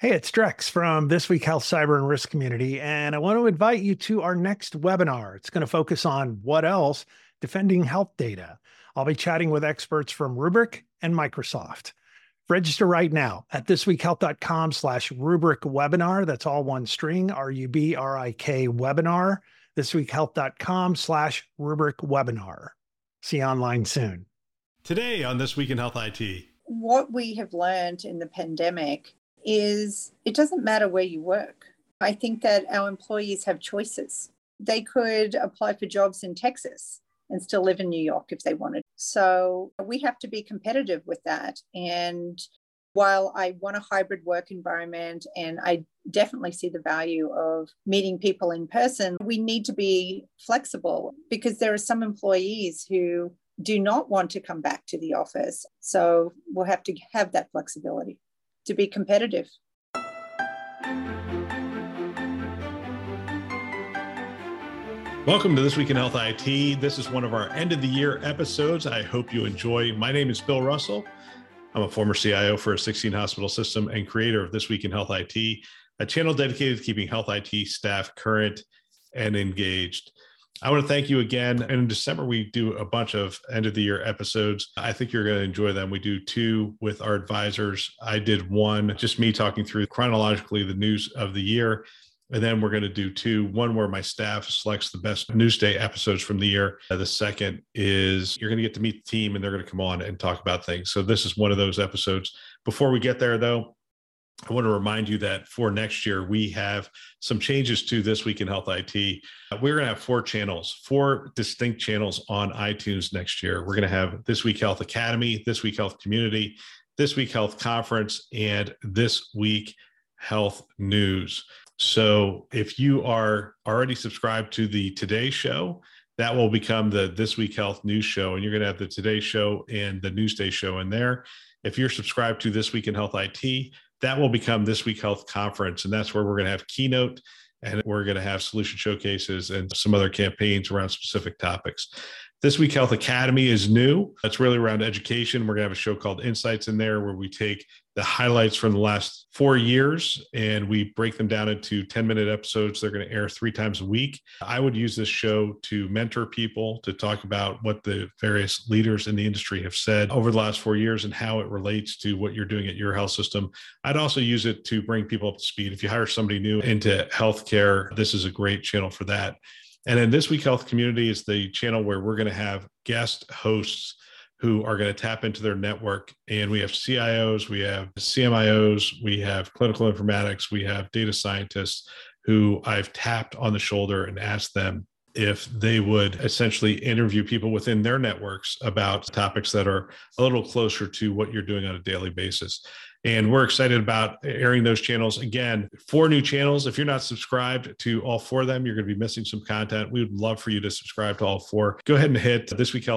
Hey, it's Drex from This Week Health Cyber and Risk Community, and I want to invite you to our next webinar. It's going to focus on what else? Defending health data. I'll be chatting with experts from Rubrik and Microsoft. Register right now at thisweekhealth.com/Rubrik webinar. That's all one string, RUBRIK webinar, thisweekhealth.com/Rubrik webinar. See you online soon. Today on This Week in Health IT. What we have learned in the pandemic is it doesn't matter where you work. I think that our employees have choices. They could apply for jobs in Texas and still live in New York if they wanted. So we have to be competitive with that. And while I want a hybrid work environment and I definitely see the value of meeting people in person, we need to be flexible because there are some employees who do not want to come back to the office. So we'll have to have that flexibility to be competitive. Welcome to This Week in Health IT. This is one of our end of the year episodes. I hope you enjoy. My name is Bill Russell. I'm a former CIO for a 16 hospital system and creator of This Week in Health IT, a channel dedicated to keeping health IT staff current and engaged. I want to thank you again. And in December, we do a bunch of end of the year episodes. I think you're going to enjoy them. We do two with our advisors. I did one, just me talking through chronologically the news of the year. And then we're going to do two, one where my staff selects the best Newsday episodes from the year. The second is you're going to get to meet the team and they're going to come on and talk about things. So this is one of those episodes. Before we get there, though, I want to remind you that for next year, we have some changes to This Week in Health IT. We're going to have four distinct channels on iTunes next year. We're going to have This Week Health Academy, This Week Health Community, This Week Health Conference, and This Week Health News. So if you are already subscribed to the Today Show, that will become the This Week Health News Show, and you're going to have the Today Show and the Newsday Show in there. If you're subscribed to This Week in Health IT, that will become This Week Health Conference, and that's where we're going to have keynote, and we're going to have solution showcases and some other campaigns around specific topics. This Week Health Academy is new. That's really around education. We're going to have a show called Insights in there where we take the highlights from the last 4 years and we break them down into 10-minute episodes. They're going to air 3 times a week. I would use this show to mentor people, to talk about what the various leaders in the industry have said over the last 4 years and how it relates to what you're doing at your health system. I'd also use it to bring people up to speed. If you hire somebody new into healthcare, this is a great channel for that. And then This Week Health Community is the channel where we're going to have guest hosts who are going to tap into their network. And we have CIOs, we have CMIOs, we have clinical informatics, we have data scientists who I've tapped on the shoulder and asked them if they would essentially interview people within their networks about topics that are a little closer to what you're doing on a daily basis. And we're excited about airing those channels. Again, 4 new channels. If you're not subscribed to all 4 of them, you're going to be missing some content. We would love for you to subscribe to all 4. Go ahead and hit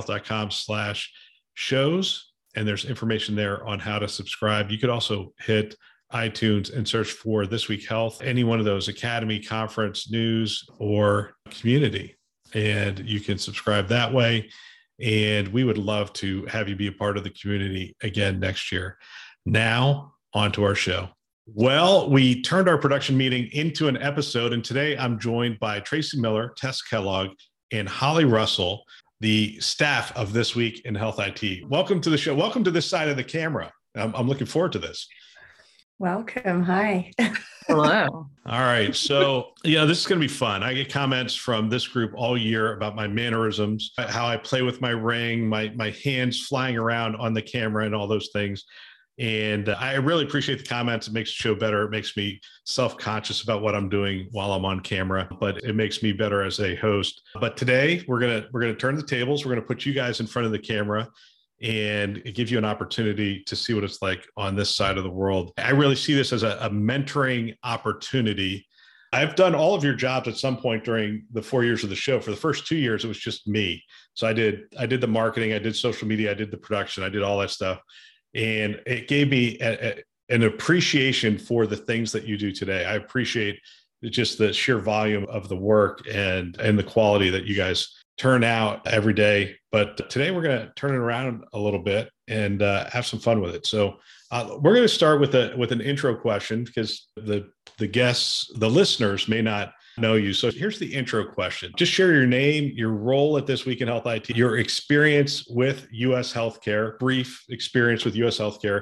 thisweekhealth.com/shows, and there's information there on how to subscribe. You could also hit iTunes and search for This Week Health, any one of those, Academy, Conference, News, or Community. And you can subscribe that way. And we would love to have you be a part of the community again next year. Now, on to our show. Well, we turned our production meeting into an episode, and today I'm joined by Tracy Miller, Tess Kellogg, and Holly Russell, the staff of This Week in Health IT. Welcome to the show. Welcome to this side of the camera. I'm looking forward to this. Welcome. Hi. Hello. All right. So, this is going to be fun. I get comments from this group all year about my mannerisms, how I play with my ring, my hands flying around on the camera and all those things. And I really appreciate the comments. It makes the show better. It makes me self-conscious about what I'm doing while I'm on camera, but it makes me better as a host. But today we're gonna turn the tables. We're gonna put you guys in front of the camera and give you an opportunity to see what it's like on this side of the world. I really see this as a mentoring opportunity. I've done all of your jobs at some point during the 4 years of the show. For the first 2 years, it was just me. So I did the marketing, I did social media, I did the production, I did all that stuff. And it gave me an appreciation for the things that you do today. I appreciate just the sheer volume of the work and the quality that you guys turn out every day. But today we're going to turn it around a little bit and have some fun with it. So We're going to start with an intro question because the guests, the listeners may not know you. So here's the intro question. Just share your name, your role at This Week in Health IT, your experience with U.S. healthcare, brief experience with U.S. healthcare.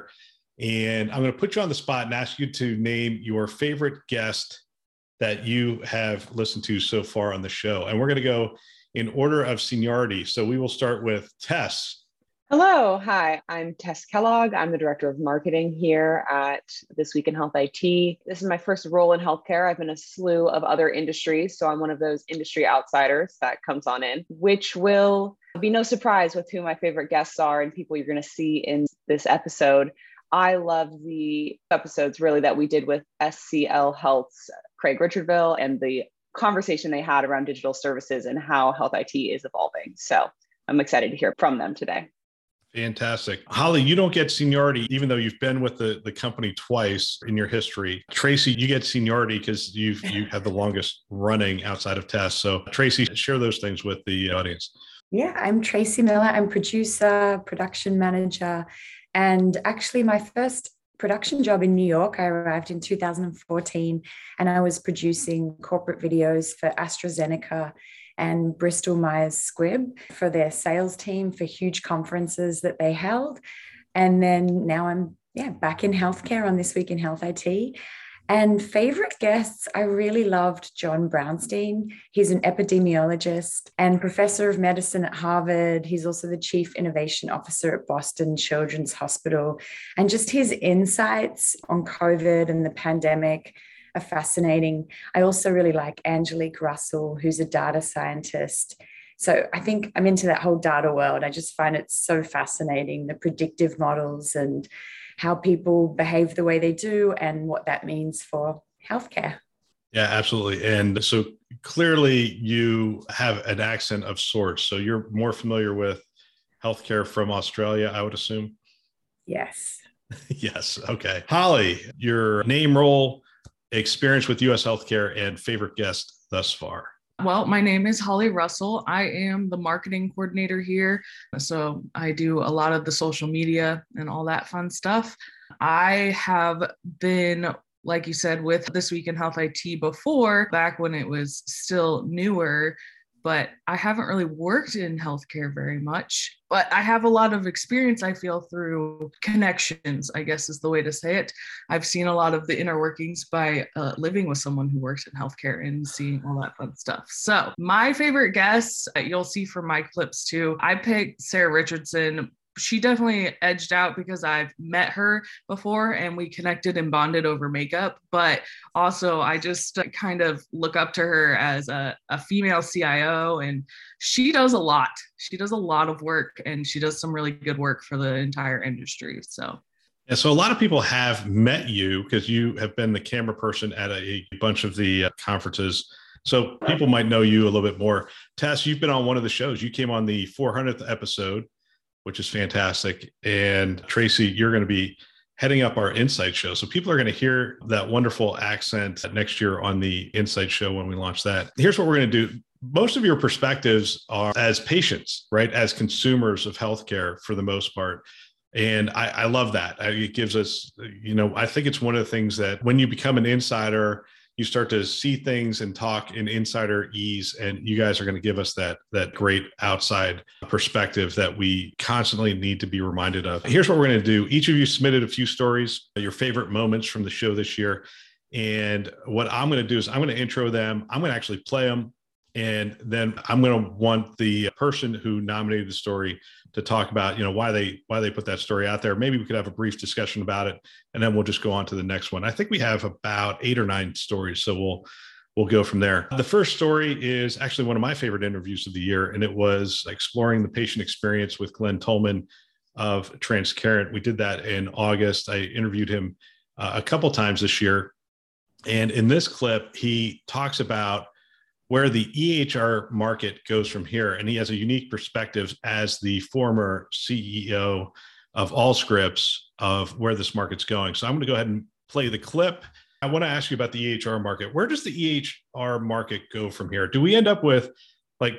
And I'm going to put you on the spot and ask you to name your favorite guest that you have listened to so far on the show. And we're going to go in order of seniority. So we will start with Tess. Hello. Hi, I'm Tess Kellogg. I'm the Director of Marketing here at This Week in Health IT. This is my first role in healthcare. I've been a slew of other industries, so I'm one of those industry outsiders that comes on in, which will be no surprise with who my favorite guests are and people you're going to see in this episode. I love the episodes really that we did with SCL Health's Craig Richardville and the conversation they had around digital services and how health IT is evolving. So I'm excited to hear from them today. Fantastic. Holly, you don't get seniority, even though you've been with the company twice in your history. Tracy, you get seniority because you have the longest running outside of Tess. So Tracy, share those things with the audience. Yeah, I'm Tracy Miller. I'm producer, production manager, and actually my first production job in New York, I arrived in 2014, and I was producing corporate videos for AstraZeneca and Bristol Myers Squibb for their sales team for huge conferences that they held. And then now I'm back in healthcare on This Week in Health IT. And favorite guests, I really loved John Brownstein. He's an epidemiologist and professor of medicine at Harvard. He's also the chief innovation officer at Boston Children's Hospital. And just his insights on COVID and the pandemic are fascinating. I also really like Angelique Russell, who's a data scientist. So I think I'm into that whole data world. I just find it so fascinating, the predictive models and how people behave the way they do and what that means for healthcare. Yeah, absolutely. And so clearly you have an accent of sorts. So you're more familiar with healthcare from Australia, I would assume? Yes. Yes. Okay. Holly, your name, role, experience with U.S. healthcare, and favorite guest thus far. Well, my name is Holly Russell. I am the marketing coordinator here. So I do a lot of the social media and all that fun stuff. I have been, like you said, with This Week in Health IT before, back when it was still newer, but I haven't really worked in healthcare very much. But I have a lot of experience, I feel, through connections, I guess is the way to say it. I've seen a lot of the inner workings by living with someone who works in healthcare and seeing all that fun stuff. So my favorite guests, you'll see from my clips too, I picked Sarah Richardson. She definitely edged out because I've met her before and we connected and bonded over makeup. But also I just kind of look up to her as a female CIO, and she does a lot. She does a lot of work and she does some really good work for the entire industry. So. And so a lot of people have met you because you have been the camera person at a bunch of the conferences. So people might know you a little bit more. Tess, you've been on one of the shows. You came on the 400th episode, which is fantastic. And Tracy, you're going to be heading up our Insight show. So people are going to hear that wonderful accent next year on the Insight show when we launch that. Here's what we're going to do. Most of your perspectives are as patients, right? As consumers of healthcare for the most part. And I love that. It gives us, I think it's one of the things that when you become an insider, you start to see things and talk in insider ease, and you guys are going to give us that great outside perspective that we constantly need to be reminded of. Here's what we're going to do. Each of you submitted a few stories, your favorite moments from the show this year. And what I'm going to do is I'm going to intro them. I'm going to actually play them. And then I'm going to want the person who nominated the story to talk about, why they put that story out there. Maybe we could have a brief discussion about it, and then we'll just go on to the next one. I think we have about 8 or 9 stories, so we'll go from there. The first story is actually one of my favorite interviews of the year, and it was exploring the patient experience with Glenn Tolman of Transcarent. We did that in August. I interviewed him a couple times this year, and in this clip, he talks about where the EHR market goes from here. And he has a unique perspective as the former CEO of Allscripts of where this market's going. So I'm going to go ahead and play the clip. I want to ask you about the EHR market. Where does the EHR market go from here? Do we end up with like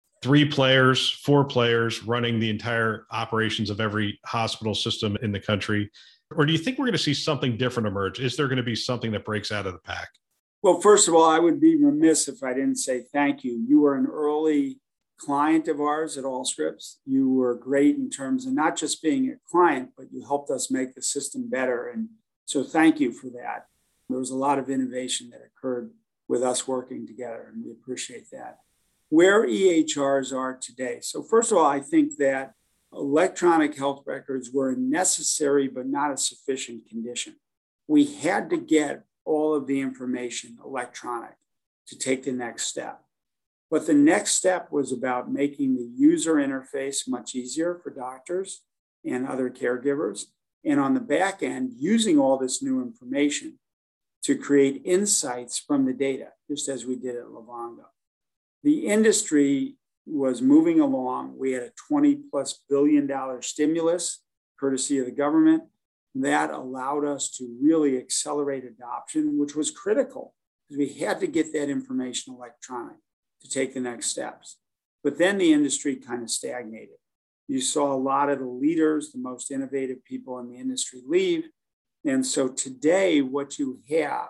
3 players, 4 players running the entire operations of every hospital system in the country? Or do you think we're going to see something different emerge? Is there going to be something that breaks out of the pack? Well, first of all, I would be remiss if I didn't say thank you. You were an early client of ours at Allscripts. You were great in terms of not just being a client, but you helped us make the system better. And so thank you for that. There was a lot of innovation that occurred with us working together, and we appreciate that. Where EHRs are today. So first of all, I think that electronic health records were a necessary but not a sufficient condition. We had to get all of the information electronic to take the next step. But the next step was about making the user interface much easier for doctors and other caregivers. And on the back end, using all this new information to create insights from the data, just as we did at Livongo. The industry was moving along. We had a $20+ billion stimulus, courtesy of the government, that allowed us to really accelerate adoption, which was critical because we had to get that information electronic to take the next steps. But then the industry kind of stagnated. You saw a lot of the leaders, the most innovative people in the industry leave. And so today, what you have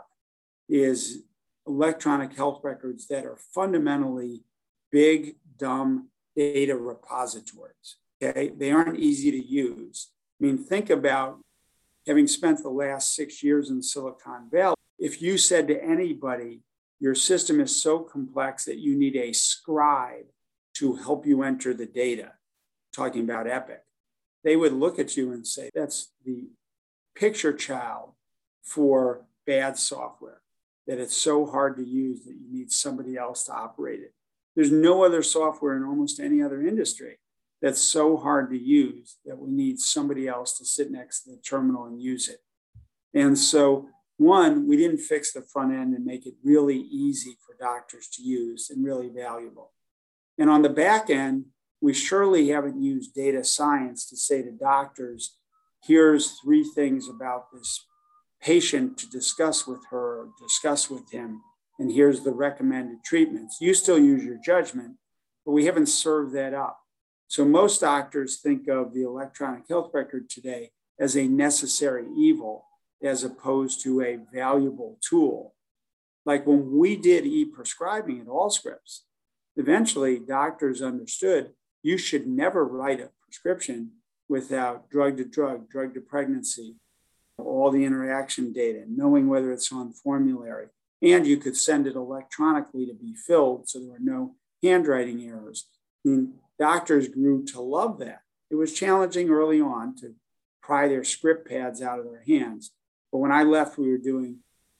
is electronic health records that are fundamentally big, dumb data repositories. Okay? They aren't easy to use. I mean, think about having spent the last 6 years in Silicon Valley. If you said to anybody, your system is so complex that you need a scribe to help you enter the data, talking about Epic, they would look at you and say, that's the picture child for bad software, that it's so hard to use that you need somebody else to operate it. There's no other software in almost any other industry that's so hard to use that we need somebody else to sit next to the terminal and use it. And so, one, we didn't fix the front end and make it really easy for doctors to use and really valuable. And on the back end, we surely haven't used data science to say to doctors, here's 3 things about this patient to discuss with her or discuss with him, and here's the recommended treatments. You still use your judgment, but we haven't served that up. So most doctors think of the electronic health record today as a necessary evil as opposed to a valuable tool. Like when we did e-prescribing at Allscripts, eventually doctors understood you should never write a prescription without drug to drug, drug to pregnancy, all the interaction data, knowing whether it's on formulary. And you could send it electronically to be filled so there were no handwriting errors. I mean, doctors grew to love that. It was challenging early on to pry their script pads out of their hands. But when I left, we were doing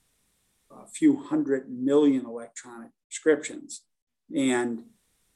a few 100 million electronic prescriptions. And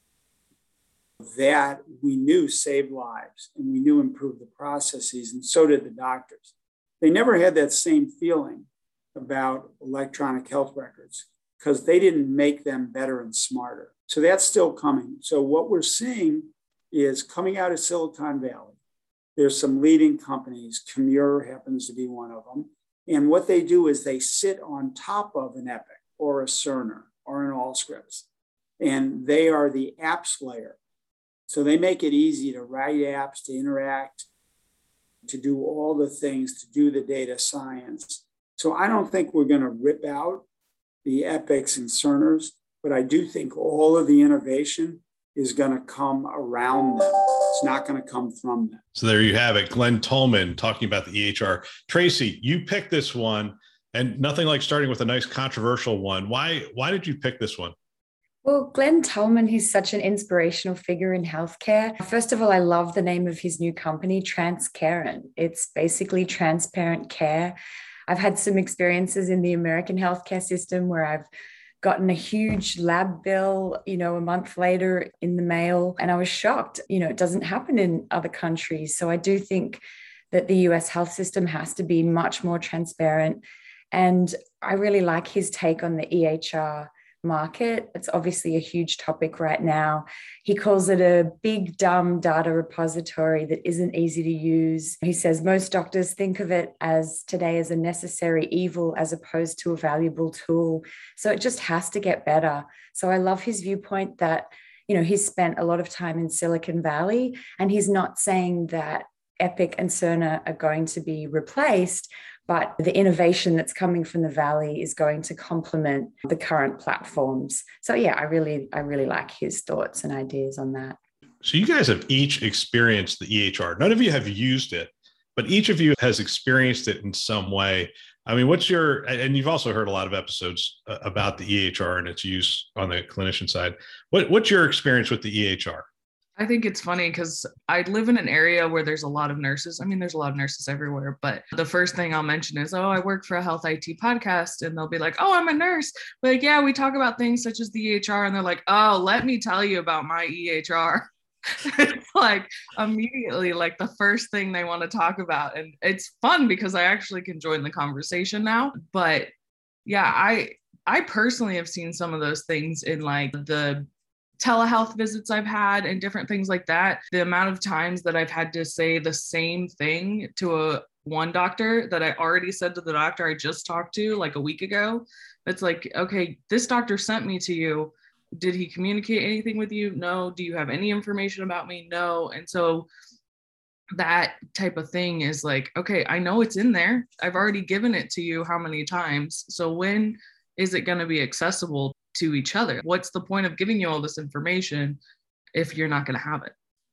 that we knew saved lives and we knew improved the processes, and so did the doctors. They never had that same feeling about electronic health records because they didn't make them better and smarter. So that's still coming. So what we're seeing is coming out of Silicon Valley. There's some leading companies, Commure happens to be one of them. And what they do is they sit on top of an Epic or a Cerner or an Allscripts, and they are the apps layer. So they make it easy to write apps, to interact, to do all the things, to do the data science. So I don't think we're going to rip out the Epics and Cerners, but I do think all of the innovation is going to come around them. It's not going to come from them. So there you have it. Glenn Tullman talking about the EHR. Tracy, you picked this one, and nothing like starting with a nice controversial one. Why did you pick this one? Well, Glenn Tullman, he's such an inspirational figure in healthcare. First of all, I love the name of his new company, Transcarent. It's basically transparent care. I've had some experiences in the American healthcare system where I've gotten a huge lab bill, a month later in the mail, and I was shocked. It doesn't happen in other countries. So I do think that the US health system has to be much more transparent. And I really like his take on the EHR market. It's obviously a huge topic right now. He calls it a big, dumb data repository that isn't easy to use. He says most doctors think of it today as a necessary evil as opposed to a valuable tool. So it just has to get better. So I love his viewpoint that, he's spent a lot of time in Silicon Valley, and he's not saying that Epic and Cerner are going to be replaced, but the innovation that's coming from the Valley is going to complement the current platforms. So yeah, I really like his thoughts and ideas on that. So you guys have each experienced the EHR. None of you have used it, but each of you has experienced it in some way. I mean, and you've also heard a lot of episodes about the EHR and its use on the clinician side. What's your experience with the EHR? I think it's funny because I live in an area where there's a lot of nurses. I mean, there's a lot of nurses everywhere, but the first thing I'll mention is, oh, I work for a health IT podcast. And they'll be like, oh, I'm a nurse. Like, yeah, we talk about things such as the EHR. And they're like, oh, let me tell you about my EHR. It's like immediately like the first thing they want to talk about. And it's fun because I actually can join the conversation now. But yeah, I personally have seen some of those things in like the telehealth visits I've had and different things like that. The amount of times that I've had to say the same thing to one doctor that I already said to the doctor I just talked to like a week ago. It's like, okay, this doctor sent me to you. Did he communicate anything with you? No. Do you have any information about me? No. And so that type of thing is like, okay, I know it's in there. I've already given it to you how many times? So when is it going to be accessible to each other? What's the point of giving you all this information if you're not going to have it?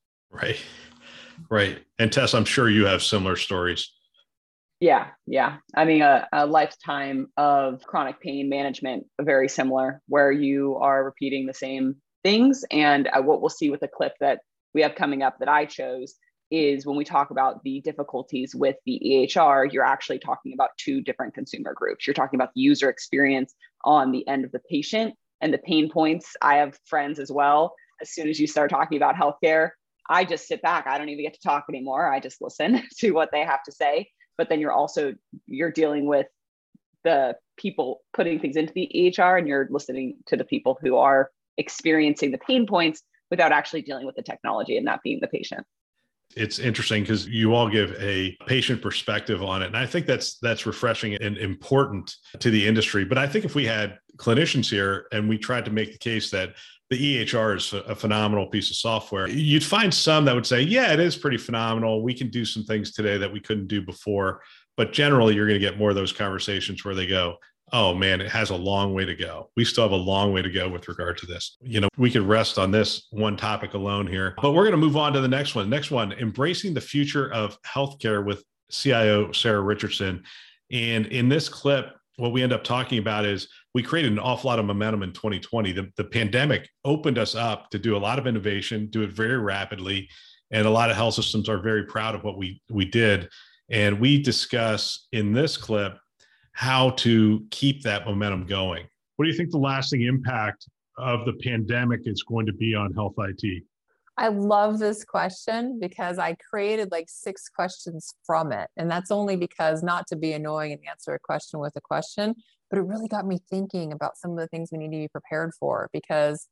Right. And Tess, I'm sure you have similar stories. Yeah. I mean, a lifetime of chronic pain management, very similar, where you are repeating the same things. And what we'll see with the clip that we have coming up that I chose is when we talk about the difficulties with the EHR, you're actually talking about two different consumer groups. You're talking about the user experience on the end of the patient and the pain points. I have friends as well. As soon as you start talking about healthcare, I just sit back. I don't even get to talk anymore. I just listen to what they have to say. But then you're dealing with the people putting things into the EHR, and you're listening to the people who are experiencing the pain points without actually dealing with the technology and that being the patient. It's interesting because you all give a patient perspective on it. And I think that's refreshing and important to the industry. But I think if we had clinicians here and we tried to make the case that the EHR is a phenomenal piece of software, you'd find some that would say, yeah, it is pretty phenomenal. We can do some things today that we couldn't do before. But generally, you're going to get more of those conversations where they go, oh man, it has a long way to go. We still have a long way to go with regard to this. We could rest on this one topic alone here, but we're going to move on to the next one. Next one, embracing the future of healthcare with CIO Sarah Richardson. And in this clip, what we end up talking about is we created an awful lot of momentum in 2020. The pandemic opened us up to do a lot of innovation, do it very rapidly. And a lot of health systems are very proud of what we did. And we discuss in this clip how to keep that momentum going. What do you think the lasting impact of the pandemic is going to be on health IT? I love this question because I created like 6 questions from it. And that's only because, not to be annoying and answer a question with a question, but it really got me thinking about some of the things we need to be prepared for. Because,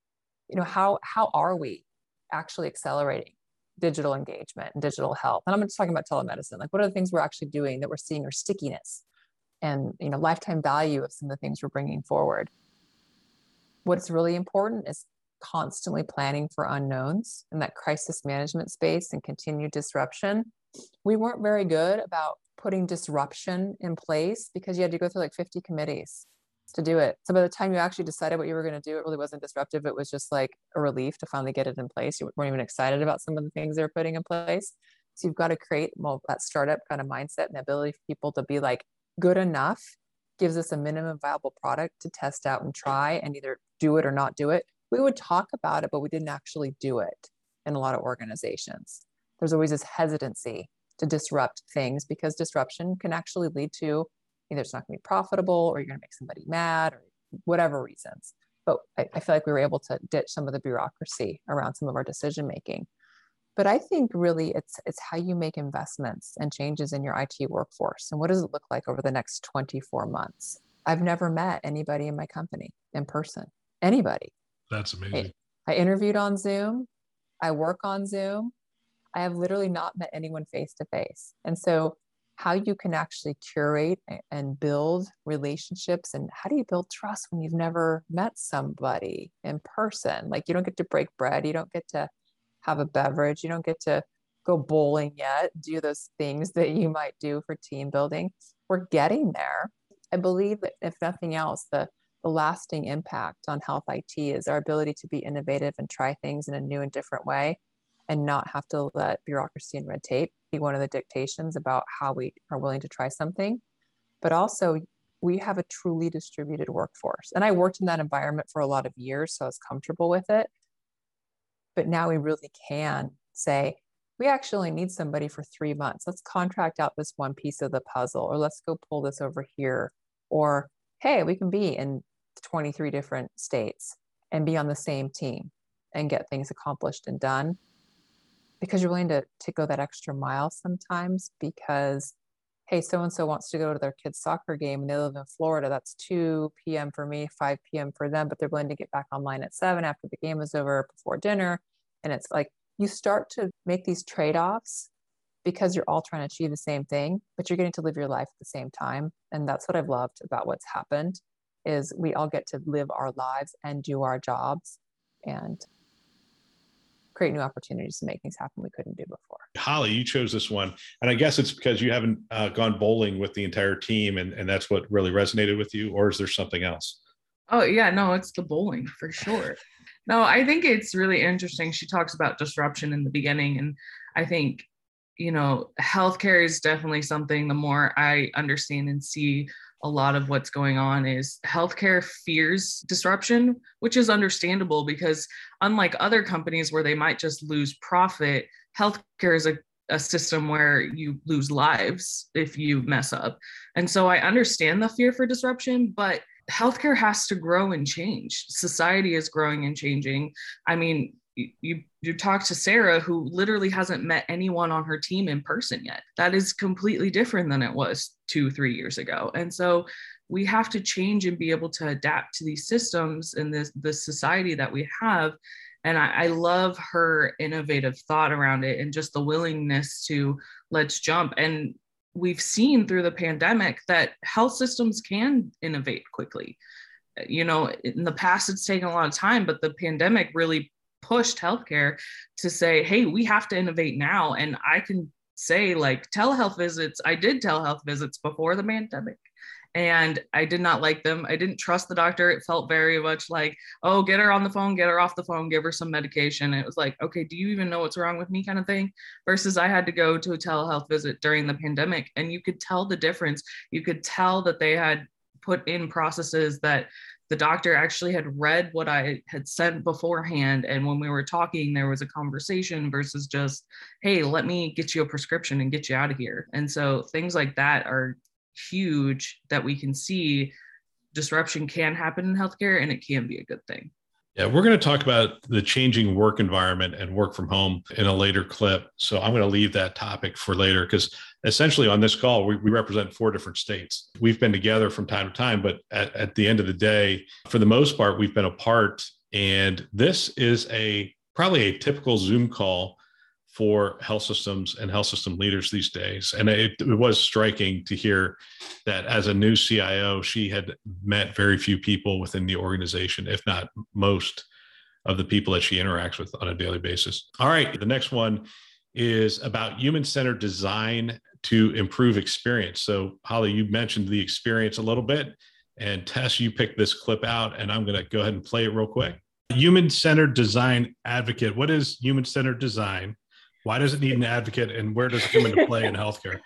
how are we actually accelerating digital engagement and digital health? And I'm just talking about telemedicine. Like, what are the things we're actually doing that we're seeing are stickiness and lifetime value of some of the things we're bringing forward? What's really important is constantly planning for unknowns in that crisis management space and continued disruption. We weren't very good about putting disruption in place because you had to go through like 50 committees to do it. So by the time you actually decided what you were going to do, it really wasn't disruptive. It was just like a relief to finally get it in place. You weren't even excited about some of the things they were putting in place. So you've got to create that startup kind of mindset and the ability for people to be like, good enough gives us a minimum viable product to test out and try and either do it or not do it. We would talk about it, but we didn't actually do it in a lot of organizations. There's always this hesitancy to disrupt things because disruption can actually lead to either it's not going to be profitable or you're going to make somebody mad or whatever reasons. But I feel like we were able to ditch some of the bureaucracy around some of our decision making. But I think really it's how you make investments and changes in your IT workforce. And what does it look like over the next 24 months? I've never met anybody in my company in person, anybody. That's amazing. I interviewed on Zoom. I work on Zoom. I have literally not met anyone face to face. And so how you can actually curate and build relationships, and how do you build trust when you've never met somebody in person? Like, you don't get to break bread. You don't get to have a beverage. You don't get to go bowling yet, do those things that you might do for team building. We're getting there. I believe that if nothing else, the lasting impact on health IT is our ability to be innovative and try things in a new and different way, and not have to let bureaucracy and red tape be one of the dictations about how we are willing to try something. But also, we have a truly distributed workforce. And I worked in that environment for a lot of years, so I was comfortable with it. But now we really can say, we actually need somebody for 3 months. Let's contract out this one piece of the puzzle, or let's go pull this over here. Or, hey, we can be in 23 different states and be on the same team and get things accomplished and done. Because you're willing to go that extra mile sometimes because, hey, so-and-so wants to go to their kid's soccer game and they live in Florida. That's 2 p.m. for me, 5 p.m. for them, but they're willing to get back online at 7 after the game is over, before dinner. And it's like, you start to make these trade-offs because you're all trying to achieve the same thing, but you're getting to live your life at the same time. And that's what I've loved about what's happened, is we all get to live our lives and do our jobs and create new opportunities to make things happen we couldn't do before. Holly, you chose this one. And I guess it's because you haven't gone bowling with the entire team and that's what really resonated with you, or is there something else? Oh yeah, no, it's the bowling for sure. No, I think it's really interesting. She talks about disruption in the beginning. And I think, healthcare is definitely something, the more I understand and see a lot of what's going on, is healthcare fears disruption, which is understandable because unlike other companies where they might just lose profit, healthcare is a system where you lose lives if you mess up. And so I understand the fear for disruption, but healthcare has to grow and change. Society is growing and changing. I mean, you talk to Sarah, who literally hasn't met anyone on her team in person yet. That is completely different than it was 2-3 years ago. And so we have to change and be able to adapt to these systems and this society that we have. And I love her innovative thought around it and just the willingness to let's jump. And we've seen through the pandemic that health systems can innovate quickly. In the past, it's taken a lot of time, but the pandemic really pushed healthcare to say, hey, we have to innovate now. And I can say, like, telehealth visits, I did telehealth visits before the pandemic and I did not like them. I didn't trust the doctor. It felt very much like, oh, get her on the phone, get her off the phone, give her some medication. And it was like, okay, do you even know what's wrong with me kind of thing? Versus I had to go to a telehealth visit during the pandemic and you could tell the difference. You could tell that they had put in processes that the doctor actually had read what I had sent beforehand. And when we were talking, there was a conversation versus just, hey, let me get you a prescription and get you out of here. And so things like that are huge, that we can see disruption can happen in healthcare and it can be a good thing. Yeah, we're going to talk about the changing work environment and work from home in a later clip. So I'm going to leave that topic for later because essentially on this call, we represent 4 different states. We've been together from time to time, but at the end of the day, for the most part, we've been apart. And this is probably a typical Zoom call for health systems and health system leaders these days. And it was striking to hear that as a new CIO, she had met very few people within the organization, if not most of the people that she interacts with on a daily basis. All right, the next one is about human-centered design to improve experience. So Holly, you mentioned the experience a little bit, and Tess, you picked this clip out, and I'm going to go ahead and play it real quick. Human-centered design advocate. What is human-centered design? Why does it need an advocate, and where does it come into play in healthcare?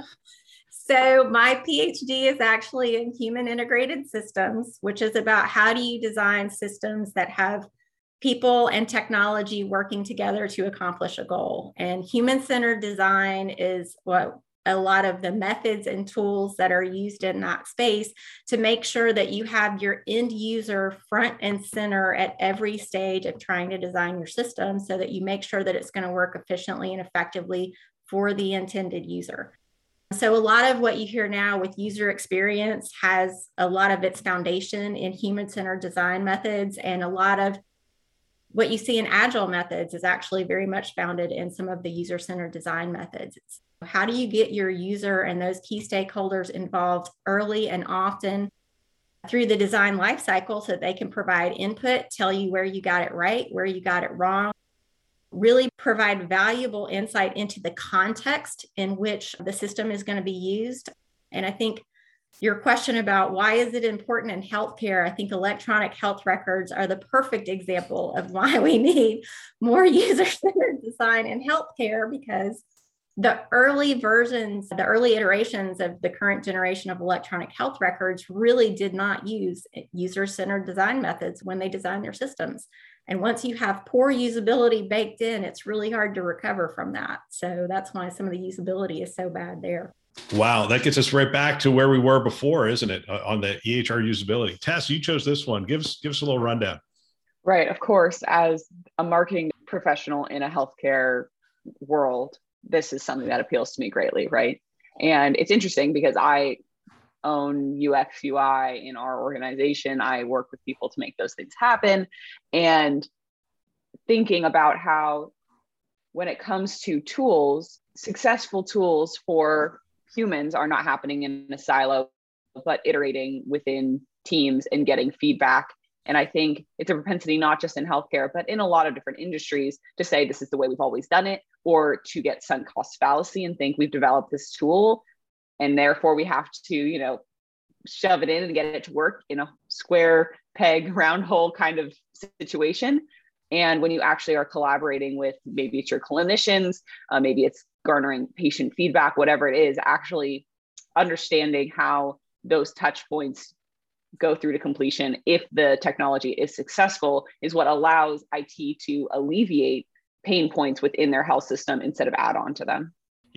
So my PhD is actually in human integrated systems, which is about how do you design systems that have people and technology working together to accomplish a goal. And human-centered design is what a lot of the methods and tools that are used in that space to make sure that you have your end user front and center at every stage of trying to design your system so that you make sure that it's going to work efficiently and effectively for the intended user. So a lot of what you hear now with user experience has a lot of its foundation in human-centered design methods, and a lot of what you see in agile methods is actually very much founded in some of the user-centered design methods. It's how do you get your user and those key stakeholders involved early and often through the design lifecycle so that they can provide input, tell you where you got it right, where you got it wrong, really provide valuable insight into the context in which the system is going to be used. And I think your question about why is it important in healthcare, I think electronic health records are the perfect example of why we need more user-centered design in healthcare, because the early versions, the early iterations of the current generation of electronic health records really did not use user-centered design methods when they designed their systems. And once you have poor usability baked in, it's really hard to recover from that. So that's why some of the usability is so bad there. Wow, that gets us right back to where we were before, isn't it? On the EHR usability. Tess, you chose this one. Give us a little rundown. Right. Of course, as a marketing professional in a healthcare world, this is something that appeals to me greatly, right? And it's interesting because I own UX UI in our organization. I work with people to make those things happen. And thinking about how, when it comes to tools, successful tools for humans are not happening in a silo, but iterating within teams and getting feedback. And I think it's a propensity, not just in healthcare, but in a lot of different industries, to say this is the way we've always done it, or to get sunk cost fallacy and think we've developed this tool and therefore we have to, shove it in and get it to work in a square peg, round hole kind of situation. And when you actually are collaborating with, maybe it's your clinicians, maybe it's garnering patient feedback, whatever it is, actually understanding how those touch points go through to completion, if the technology is successful, is what allows IT to alleviate pain points within their health system instead of add on to them.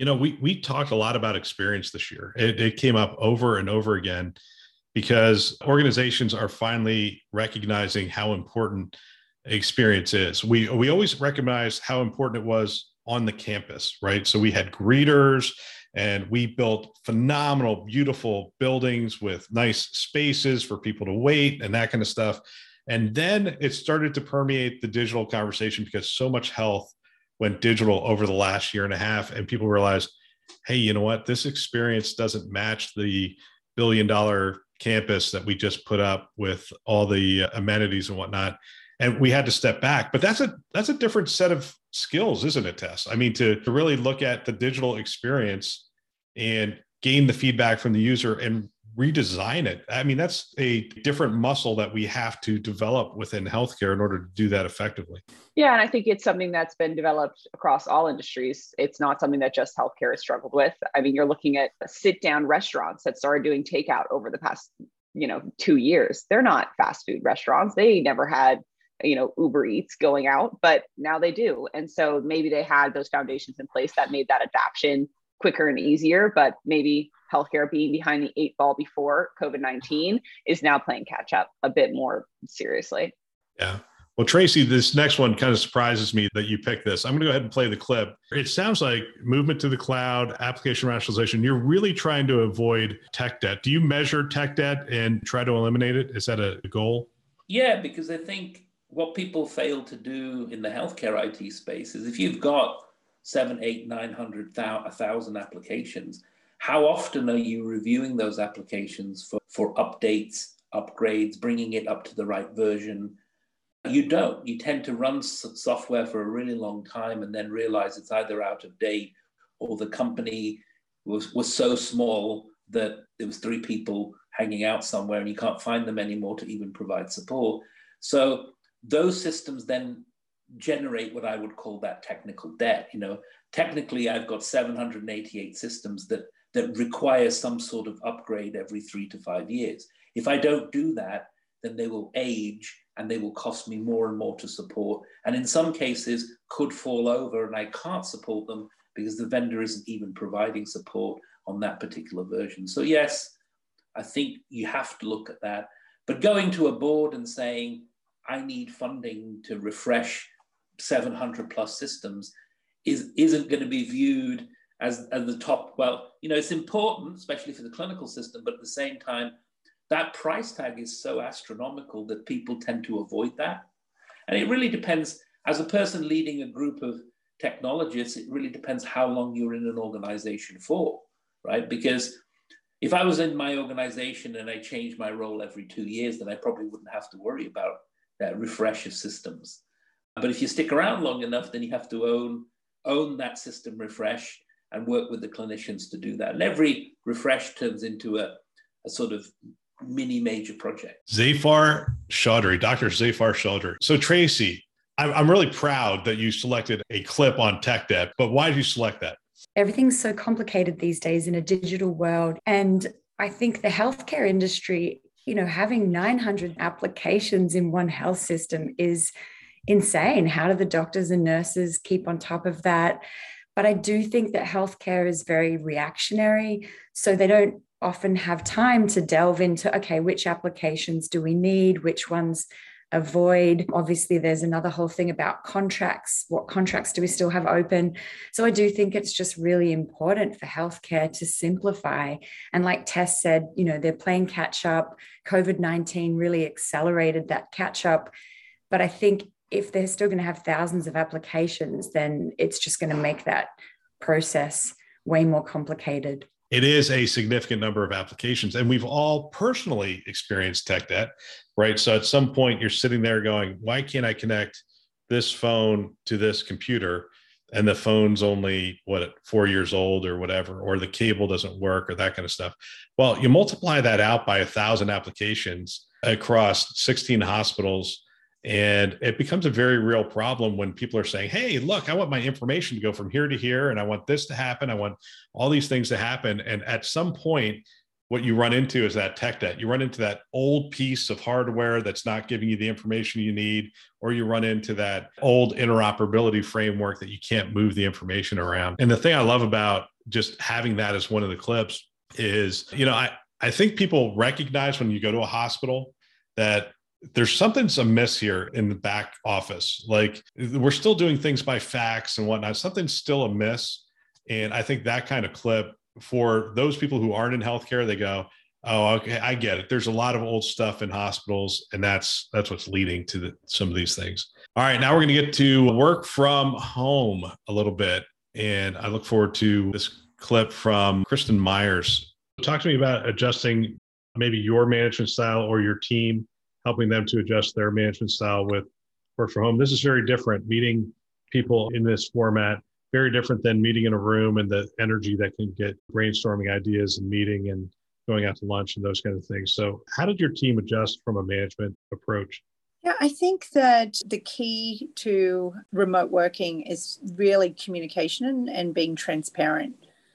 We talked a lot about experience this year. It came up over and over again because organizations are finally recognizing how important experience is. We always recognized how important it was on the campus, right? So we had greeters and we built phenomenal, beautiful buildings with nice spaces for people to wait and that kind of stuff. And then it started to permeate the digital conversation because so much health went digital over the last year and a half. And people realized, hey, you know what? This experience doesn't match the billion-dollar campus that we just put up with all the amenities and whatnot. And we had to step back. But that's a different set of skills, isn't it, Tess? I mean, to really look at the digital experience and gain the feedback from the user and redesign it. I mean, that's a different muscle that we have to develop within healthcare in order to do that effectively. Yeah, and I think it's something that's been developed across all industries. It's not something that just healthcare has struggled with. I mean, you're looking at sit-down restaurants that started doing takeout over the past, 2 years. They're not fast food restaurants. They never had Uber Eats going out, but now they do. And so maybe they had those foundations in place that made that adoption quicker and easier, but maybe healthcare being behind the 8 ball before COVID-19 is now playing catch up a bit more seriously. Yeah. Well, Tracy, this next one kind of surprises me that you picked this. I'm going to go ahead and play the clip. It sounds like movement to the cloud, application rationalization. You're really trying to avoid tech debt. Do you measure tech debt and try to eliminate it? Is that a goal? Yeah, because I think what people fail to do in the healthcare IT space is if you've got 700, 800, 900, 1,000 applications, how often are you reviewing those applications for updates, upgrades, bringing it up to the right version? You don't. You tend to run software for a really long time and then realize it's either out of date or the company was so small that there was 3 people hanging out somewhere and you can't find them anymore to even provide support. So those systems then generate what I would call that technical debt. Technically, I've got 788 systems that require some sort of upgrade every 3 to 5 years. If I don't do that, then they will age and they will cost me more and more to support. And in some cases could fall over and I can't support them because the vendor isn't even providing support on that particular version. So yes, I think you have to look at that. But going to a board and saying, I need funding to refresh 700 plus systems isn't going to be viewed as the top. Well, it's important, especially for the clinical system, but at the same time, that price tag is so astronomical that people tend to avoid that. And it really depends, as a person leading a group of technologists, it really depends how long you're in an organization for, right? Because if I was in my organization and I changed my role every 2 years, then I probably wouldn't have to worry about that refresh of systems. But if you stick around long enough, then you have to own that system refresh and work with the clinicians to do that. And every refresh turns into a sort of mini major project. Zafar Chaudhry, Dr. Zafar Chaudhry. So Tracy, I'm really proud that you selected a clip on tech debt, but why did you select that? Everything's so complicated these days in a digital world. And I think the healthcare industry, having 900 applications in one health system is insane. How do the doctors and nurses keep on top of that? But I do think that healthcare is very reactionary. So they don't often have time to delve into, okay, which applications do we need? Which ones avoid? Obviously, there's another whole thing about contracts. What contracts do we still have open? So I do think it's just really important for healthcare to simplify. And like Tess said, they're playing catch up. COVID-19 really accelerated that catch up. But I think if they're still going to have thousands of applications, then it's just going to make that process way more complicated. It is a significant number of applications, and we've all personally experienced tech debt, right? So at some point you're sitting there going, why can't I connect this phone to this computer? And the phone's only 4 years old or whatever, or the cable doesn't work or that kind of stuff. Well, you multiply that out by 1,000 applications across 16 hospitals, and it becomes a very real problem when people are saying, hey, look, I want my information to go from here to here, and I want this to happen. I want all these things to happen. And at some point, what you run into is that tech debt. You run into that old piece of hardware that's not giving you the information you need, or you run into that old interoperability framework that you can't move the information around. And the thing I love about just having that as one of the clips is, I think people recognize when you go to a hospital that there's something's amiss here in the back office. Like, we're still doing things by fax and whatnot. Something's still amiss. And I think that kind of clip, for those people who aren't in healthcare, they go, oh, okay, I get it. There's a lot of old stuff in hospitals, and that's what's leading to some of these things. All right, now we're going to get to work from home a little bit. And I look forward to this clip from Kristen Myers. Talk to me about adjusting maybe your management style or your team, helping them to adjust their management style with work from home. This is very different. Meeting people in this format, very different than meeting in a room and the energy that can get brainstorming ideas and meeting and going out to lunch and those kind of things. So how did your team adjust from a management approach? Yeah, I think that the key to remote working is really communication and being transparent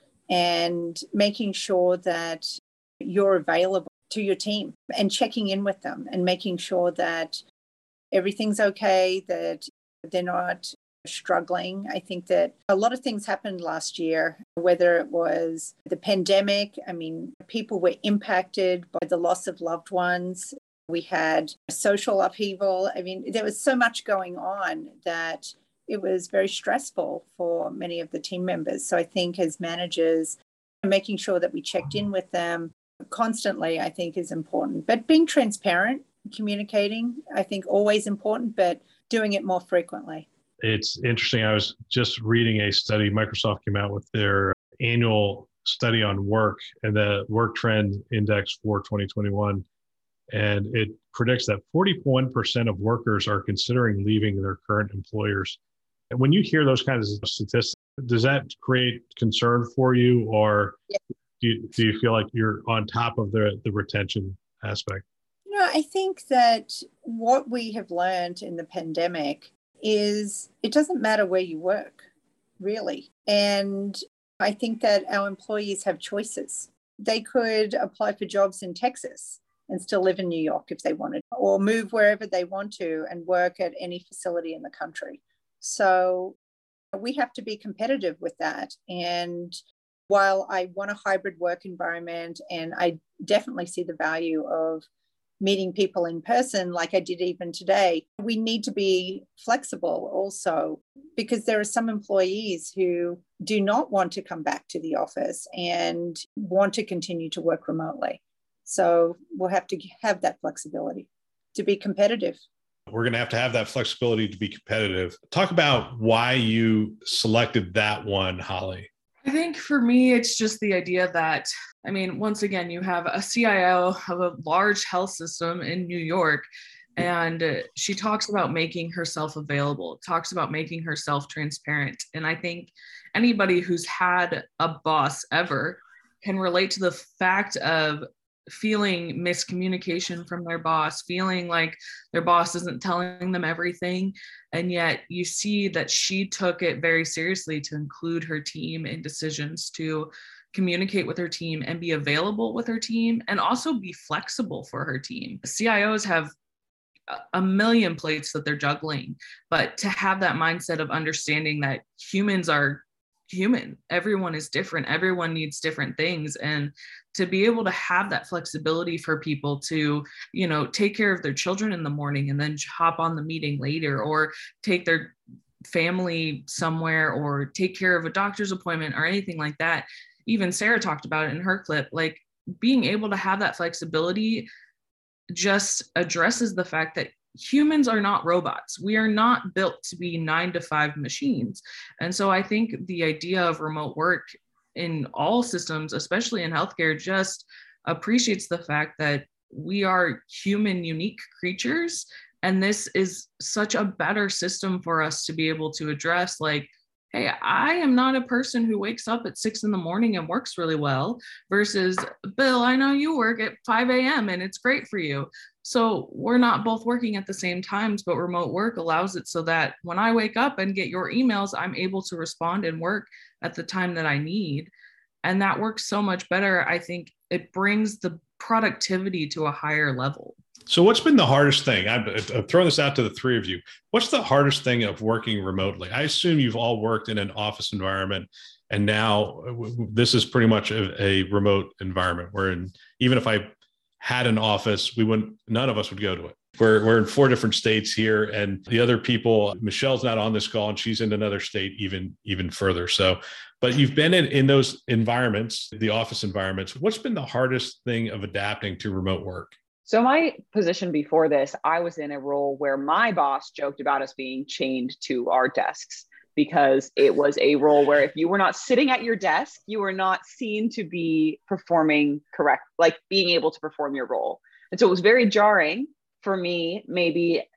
and making sure that you're available to your team and checking in with them and making sure that everything's okay, that they're not struggling. I think that a lot of things happened last year, whether it was the pandemic. I mean, people were impacted by the loss of loved ones. We had social upheaval. I mean, there was so much going on that it was very stressful for many of the team members. So I think as managers, making sure that we checked in with them constantly, I think, is important. But being transparent, communicating, I think always important, but doing it more frequently. It's interesting. I was just reading a study. Microsoft came out with their annual study on work and the work trend index for 2021. And it predicts that 41% of workers are considering leaving their current employers. And when you hear those kinds of statistics, does that create concern for you, or do you feel like you're on top of the retention aspect? I think that what we have learned in the pandemic is it doesn't matter where you work, really. And I think that our employees have choices. They could apply for jobs in Texas and still live in New York if they wanted, or move wherever they want to and work at any facility in the country. So we have to be competitive with that. And while I want a hybrid work environment, and I definitely see the value of meeting people in person like I did even today, we need to be flexible also, because there are some employees who do not want to come back to the office and want to continue to work remotely. So we'll have to have that flexibility to be competitive. We're going to have that flexibility to be competitive. Talk about why you selected that one, Holly. I think for me, it's just the idea that, once again, you have a CIO of a large health system in New York And she talks about making herself available, talks about making herself transparent. And I think anybody who's had a boss ever can relate to the fact of feeling miscommunication from their boss, feeling like their boss isn't telling them everything. And yet you see that she took it very seriously to include her team in decisions, to communicate with her team and be available with her team, and also be flexible for her team. CIOs have a million plates that they're juggling, but to have that mindset of understanding that humans are human, everyone is different, everyone needs different things, and to be able to have that flexibility for people to, you know, take care of their children in the morning and then hop on the meeting later, or take their family somewhere, or take care of a doctor's appointment or anything like that. Even Sarah talked about it in her clip, like being able to have that flexibility just addresses the fact that humans are not robots. We are not built to be 9-to-5 machines. And so I think the idea of remote work in all systems, especially in healthcare, just appreciates the fact that we are human, unique creatures. And this is such a better system for us to be able to address, like, hey, I am not a person who wakes up at 6 a.m. and works really well, versus Bill, I know you work at 5 a.m. and it's great for you. So we're not both working at the same times, but remote work allows it so that when I wake up and get your emails, I'm able to respond and work at the time that I need. And that works so much better. I think it brings the productivity to a higher level. So what's been the hardest thing? I've thrown this out to the three of you. What's the hardest thing of working remotely? I assume you've all worked in an office environment, and now this is pretty much a remote environment where even if I had an office, none of us would go to it. We're in 4 different states here, and the other people, Michelle's not on this call and she's in another state even further. So, but you've been in those environments, the office environments. What's been the hardest thing of adapting to remote work? So my position before this, I was in a role where my boss joked about us being chained to our desks, because it was a role where if you were not sitting at your desk, you were not seen to be performing correct, like being able to perform your role. And so it was very jarring for me, maybe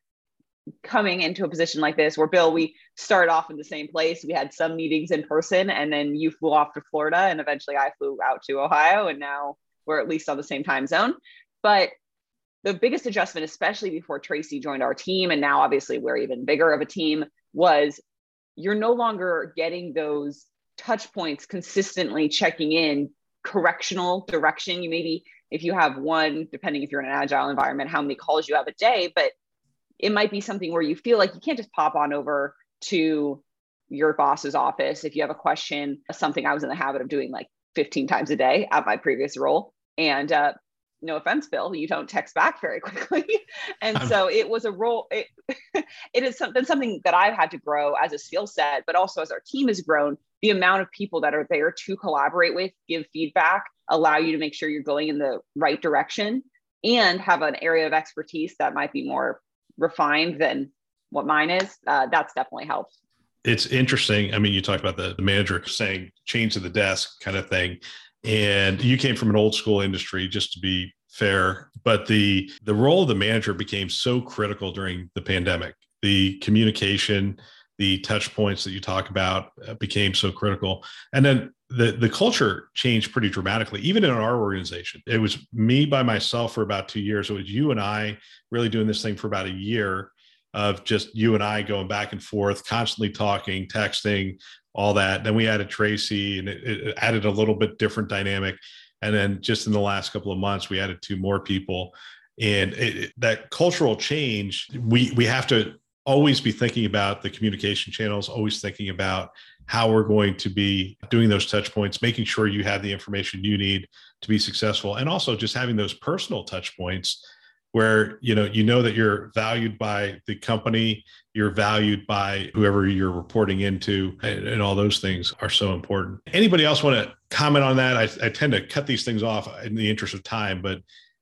coming into a position like this where, Bill, we started off in the same place. We had some meetings in person, and then you flew off to Florida, and eventually I flew out to Ohio, and now we're at least on the same time zone. But the biggest adjustment, especially before Tracy joined our team, and now obviously we're even bigger of a team, was you're no longer getting those touch points consistently checking in, correctional direction. You maybe, if you have one, depending if you're in an agile environment, how many calls you have a day, but it might be something where you feel like you can't just pop on over to your boss's office if you have a question, something I was in the habit of doing like 15 times a day at my previous role. And no offense, Bill, you don't text back very quickly. And so it was a role, it has been something that I've had to grow as a skill set, but also as our team has grown, the amount of people that are there to collaborate with, give feedback, allow you to make sure you're going in the right direction, and have an area of expertise that might be more refined than what mine is. That's definitely helped. It's interesting. I mean, you talked about the manager saying change to the desk kind of thing. And you came from an old school industry, just to be fair, but the role of the manager became so critical during the pandemic. The communication, the touch points that you talk about became so critical. And then the culture changed pretty dramatically, even in our organization. It was me by myself for about 2 years. It was you and I really doing this thing for about a year, of just you and I going back and forth, constantly talking, texting, all that. Then we added Tracy, and it added a little bit different dynamic. And then just in the last couple of months, we added 2 more people. And that cultural change, we have to always be thinking about the communication channels, always thinking about how we're going to be doing those touch points, making sure you have the information you need to be successful. And also just having those personal touch points where, you know that you're valued by the company, you're valued by whoever you're reporting into, and all those things are so important. Anybody else want to comment on that? I tend to cut these things off in the interest of time, but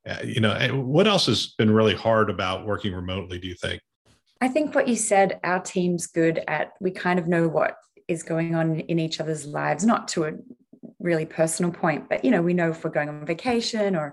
what else has been really hard about working remotely, do you think? I think what you said, our team's good at, we kind of know what is going on in each other's lives, not to a really personal point, but, we know if we're going on vacation or,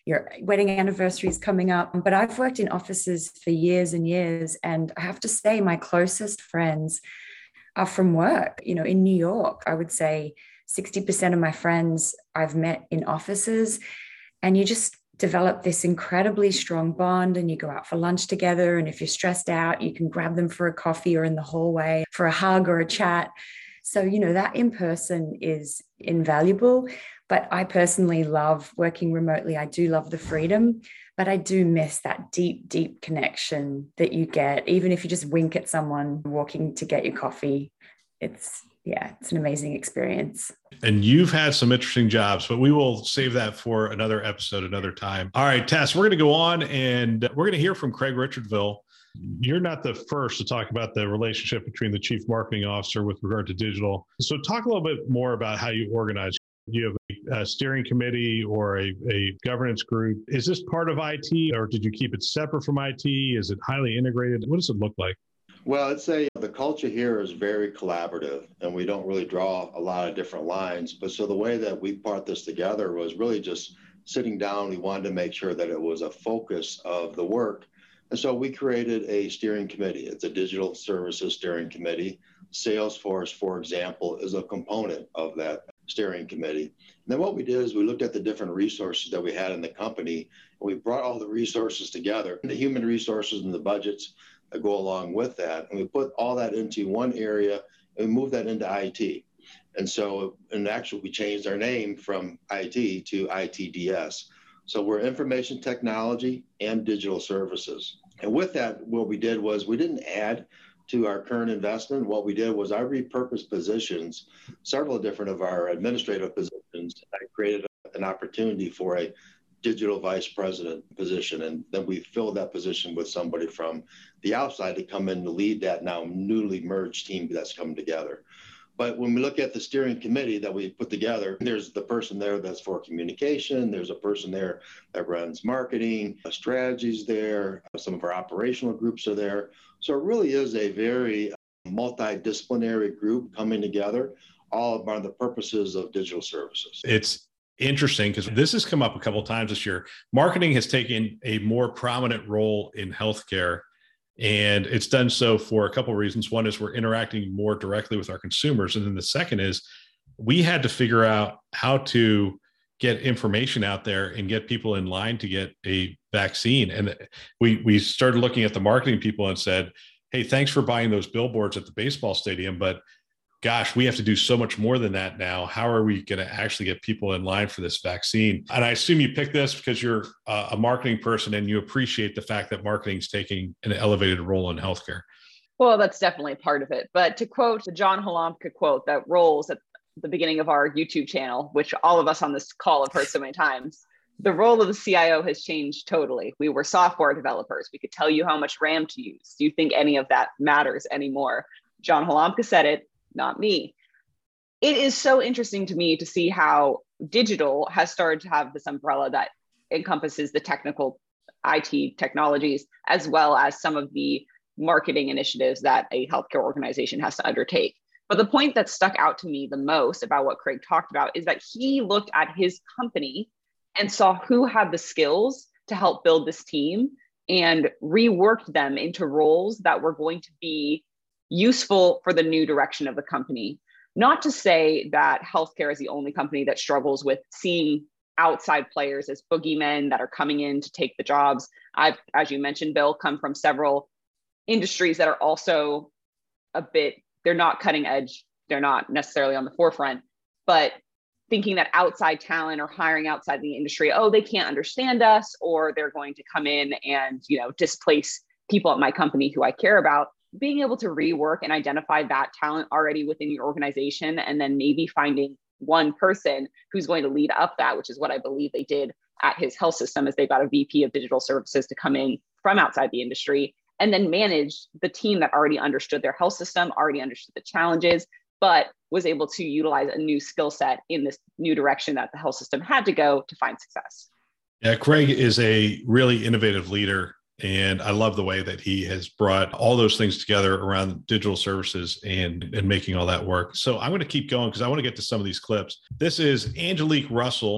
your wedding anniversary is coming up. But I've worked in offices for years and years. And I have to say, my closest friends are from work. In New York, I would say 60% of my friends I've met in offices. And you just develop this incredibly strong bond, and you go out for lunch together. And if you're stressed out, you can grab them for a coffee or in the hallway for a hug or a chat. So, that in person is invaluable. But I personally love working remotely. I do love the freedom, but I do miss that deep, deep connection that you get, even if you just wink at someone walking to get your coffee. It's an amazing experience. And you've had some interesting jobs, but we will save that for another episode, another time. All right, Tess, we're going to go on and we're going to hear from Craig Richardville. You're not the first to talk about the relationship between the chief marketing officer with regard to digital. So talk a little bit more about how you organize. You have a steering committee or a governance group. Is this part of IT, or did you keep it separate from IT? Is it highly integrated? What does it look like? Well, I'd say the culture here is very collaborative, and we don't really draw a lot of different lines. But so the way that we part this together was really just sitting down. We wanted to make sure that it was a focus of the work. And so we created a steering committee. It's a digital services steering committee. Salesforce, for example, is a component of that steering committee. And then what we did is we looked at the different resources that we had in the company, and we brought all the resources together, the human resources and the budgets that go along with that. And we put all that into one area and we moved that into IT. And so, we changed our name from IT to ITDS. So we're information technology and digital services. And with that, what we did was we didn't add to our current investment. What we did was I repurposed positions, several different of our administrative positions. I created an opportunity for a digital vice president position. And then we filled that position with somebody from the outside to come in to lead that now newly merged team that's come together. But when we look at the steering committee that we put together, there's the person there that's for communication. There's a person there that runs marketing, strategies there. Some of our operational groups are there. So it really is a very multidisciplinary group coming together, all about the purposes of digital services. It's interesting because this has come up a couple of times this year. Marketing has taken a more prominent role in healthcare. And it's done so for a couple of reasons. One is we're interacting more directly with our consumers. And then the second is we had to figure out how to get information out there and get people in line to get a vaccine. And we started looking at the marketing people and said, hey, thanks for buying those billboards at the baseball stadium, but gosh, we have to do so much more than that now. How are we going to actually get people in line for this vaccine? And I assume you picked this because you're a marketing person and you appreciate the fact that marketing is taking an elevated role in healthcare. Well, that's definitely part of it. But to quote the John Halamka quote that rolls at the beginning of our YouTube channel, which all of us on this call have heard so many times, the role of the CIO has changed totally. We were software developers. We could tell you how much RAM to use. Do you think any of that matters anymore? John Halamka said it, not me. It is so interesting to me to see how digital has started to have this umbrella that encompasses the technical IT technologies, as well as some of the marketing initiatives that a healthcare organization has to undertake. But the point that stuck out to me the most about what Craig talked about is that he looked at his company and saw who had the skills to help build this team and reworked them into roles that were going to be useful for the new direction of the company. Not to say that healthcare is the only company that struggles with seeing outside players as boogeymen that are coming in to take the jobs. I've, as you mentioned, Bill, come from several industries that are also they're not cutting edge. They're not necessarily on the forefront, but thinking that outside talent or hiring outside the industry, they can't understand us, or they're going to come in and, displace people at my company who I care about. Being able to rework and identify that talent already within your organization, and then maybe finding one person who's going to lead up that, which is what I believe they did at his health system, as they got a VP of digital services to come in from outside the industry and then manage the team that already understood their health system, already understood the challenges, but was able to utilize a new skill set in this new direction that the health system had to go to find success. Yeah, Craig is a really innovative leader. And I love the way that he has brought all those things together around digital services and making all that work. So I'm going to keep going because I want to get to some of these clips. This is Angelique Russell.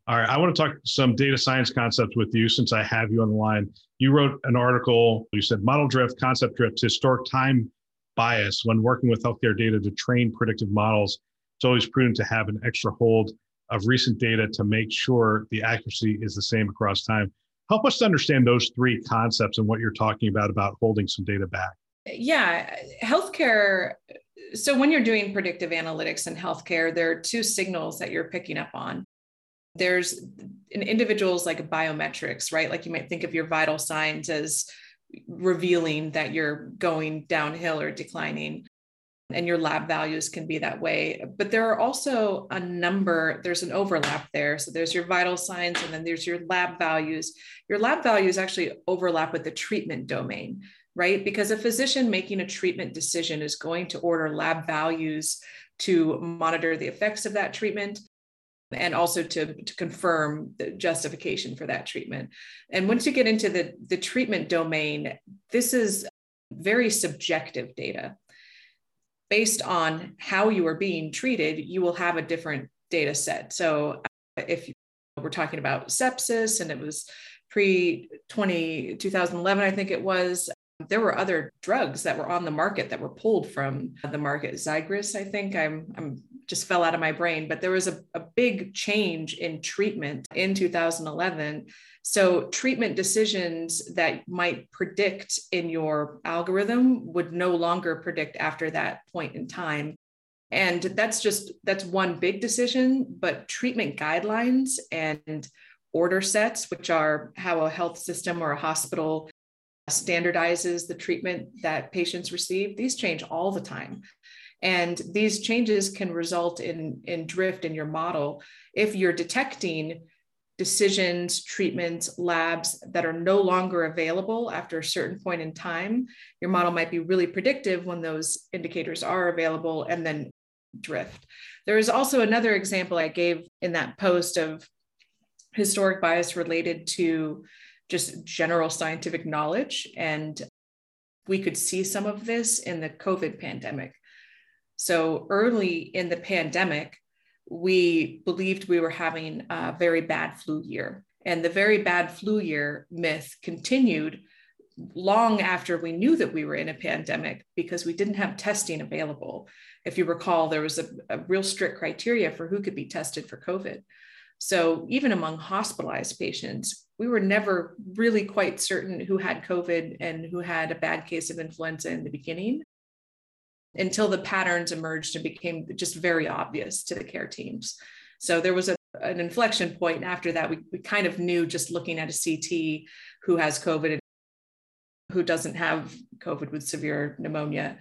All right, I want to talk some data science concepts with you since I have you on the line. You wrote an article, you said model drift, concept drift, historic time bias when working with healthcare data to train predictive models. It's always prudent to have an extra hold of recent data to make sure the accuracy is the same across time. Help us to understand those three concepts and what you're talking about holding some data back. Yeah, healthcare. So when you're doing predictive analytics in healthcare, there are two signals that you're picking up on. There's in individuals like biometrics, right? Like you might think of your vital signs as revealing that you're going downhill or declining, and your lab values can be that way. But there are also there's an overlap there. So there's your vital signs, and then there's your lab values. Your lab values actually overlap with the treatment domain, right? Because a physician making a treatment decision is going to order lab values to monitor the effects of that treatment, and also to confirm the justification for that treatment. And once you get into the treatment domain, this is very subjective data. Based on how you are being treated, you will have a different data set. So if we're talking about sepsis, and it was pre-2011, I think it was, there were other drugs that were on the market that were pulled from the market. Xigris, I think, I'm just fell out of my brain, but there was a big change in treatment in 2011. So treatment decisions that might predict in your algorithm would no longer predict after that point in time. And that's one big decision, but treatment guidelines and order sets, which are how a health system or a hospital standardizes the treatment that patients receive, these change all the time. And these changes can result in drift in your model if you're detecting decisions, treatments, labs that are no longer available after a certain point in time. Your model might be really predictive when those indicators are available, and then drift. There is also another example I gave in that post of historic bias related to just general scientific knowledge. And we could see some of this in the COVID pandemic. So early in the pandemic, we believed we were having a very bad flu year. And the very bad flu year myth continued long after we knew that we were in a pandemic, because we didn't have testing available. If you recall, there was a real strict criteria for who could be tested for COVID. So even among hospitalized patients, we were never really quite certain who had COVID and who had a bad case of influenza in the beginning, until the patterns emerged and became just very obvious to the care teams. So there was an inflection point. And after that, we kind of knew, just looking at a CT, who has COVID and who doesn't have COVID with severe pneumonia.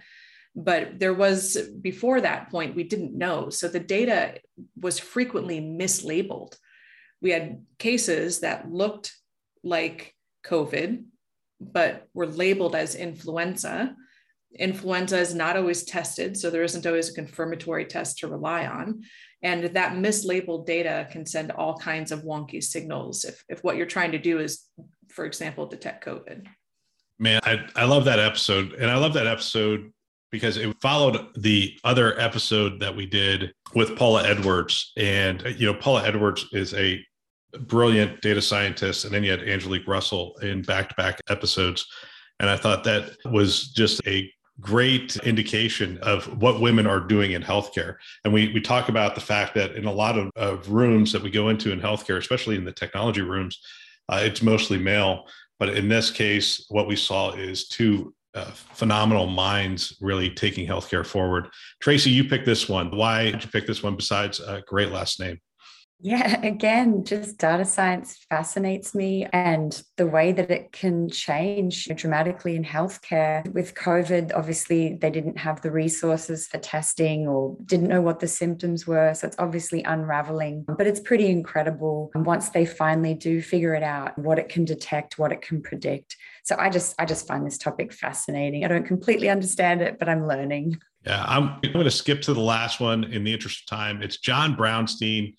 But before that point, we didn't know. So the data was frequently mislabeled. We had cases that looked like COVID, but were labeled as influenza. Influenza is not always tested, so there isn't always a confirmatory test to rely on. And that mislabeled data can send all kinds of wonky signals if what you're trying to do is, for example, detect COVID. Man, I love that episode. And I love that episode because it followed the other episode that we did with Paula Edwards. And, Paula Edwards is a brilliant data scientist. And then you had Angelique Russell in back-to-back episodes. And I thought that was just a great indication of what women are doing in healthcare. And we talk about the fact that in a lot of rooms that we go into in healthcare, especially in the technology rooms, it's mostly male. But in this case, what we saw is two phenomenal minds really taking healthcare forward. Tracy, you picked this one. Why did you pick this one besides a great last name? Yeah, again, just data science fascinates me, and the way that it can change dramatically in healthcare. With COVID, obviously, they didn't have the resources for testing or didn't know what the symptoms were. So it's obviously unraveling, but it's pretty incredible once they finally do figure it out, what it can detect, what it can predict. So I just find this topic fascinating. I don't completely understand it, but I'm learning. Yeah, I'm going to skip to the last one in the interest of time. It's John Brownstein.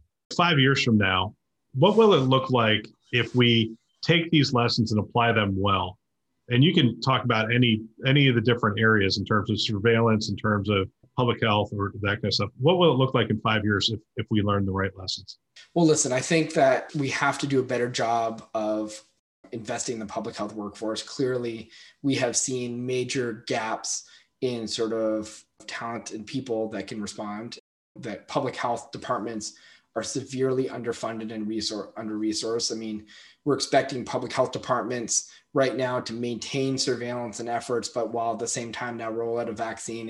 5 years from now, what will it look like if we take these lessons and apply them well? And you can talk about any of the different areas in terms of surveillance, in terms of public health or that kind of stuff. What will it look like in 5 years if we learn the right lessons? Well, listen, I think that we have to do a better job of investing in the public health workforce. Clearly, we have seen major gaps in sort of talent and people that can respond, that public health departments are severely underfunded and under-resourced. I mean, we're expecting public health departments right now to maintain surveillance and efforts, but while at the same time now roll out a vaccine,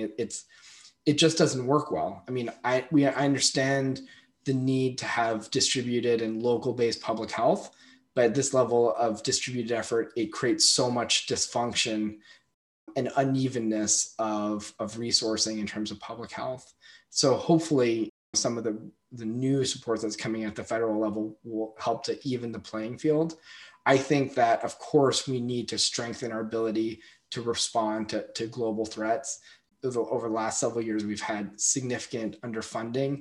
it just doesn't work well. I mean, I understand the need to have distributed and local-based public health, but at this level of distributed effort, it creates so much dysfunction and unevenness of resourcing in terms of public health. So hopefully some of the new support that's coming at the federal level will help to even the playing field. I think that, of course, we need to strengthen our ability to respond to global threats. Over the last several years, we've had significant underfunding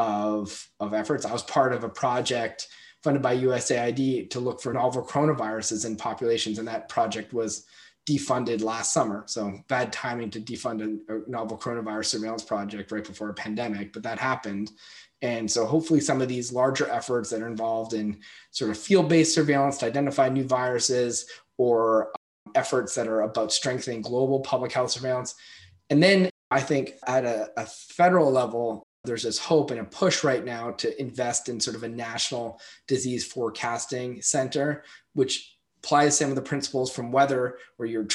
of efforts. I was part of a project funded by USAID to look for novel coronaviruses in populations, and that project was defunded last summer. So bad timing to defund a novel coronavirus surveillance project right before a pandemic, but that happened. And so hopefully some of these larger efforts that are involved in sort of field-based surveillance to identify new viruses, or efforts that are about strengthening global public health surveillance. And then I think at a federal level, there's this hope and a push right now to invest in sort of a national disease forecasting center, which applies some of the principles from weather, where you're